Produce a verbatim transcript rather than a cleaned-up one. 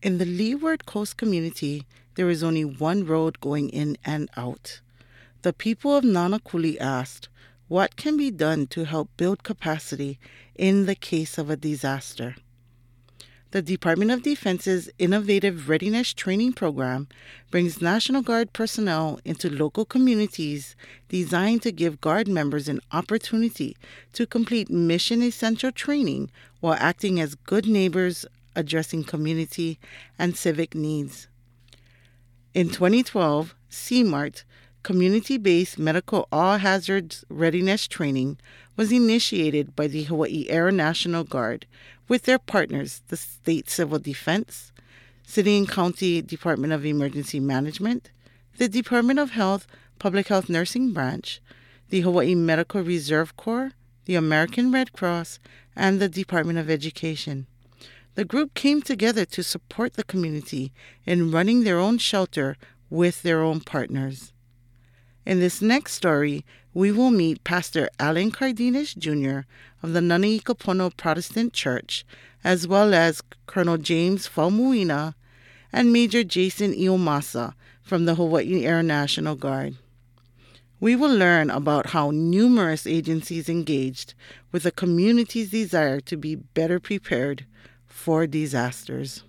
In the Leeward Coast community, there is only one road going in and out. The people of Nanakuli asked, what can be done to help build capacity in the case of a disaster? The Department of Defense's innovative readiness training program brings National Guard personnel into local communities designed to give Guard members an opportunity to complete mission-essential training while acting as good neighbors addressing community and civic needs. In twenty twelve, C MART, Community-Based Medical All-Hazards Readiness Training, was initiated by the Hawaii Air National Guard with their partners, the State Civil Defense, City and County Department of Emergency Management, the Department of Health Public Health Nursing Branch, the Hawaii Medical Reserve Corps, the American Red Cross, and the Department of Education. The group came together to support the community in running their own shelter with their own partners. In this next story, we will meet Pastor Alan Cardenas, Junior of the Nanaikapono Protestant Church, as well as Colonel James Faumuina and Major Jason Iomasa from the Hawaii Air National Guard. We will learn about how numerous agencies engaged with the community's desire to be better prepared for disasters.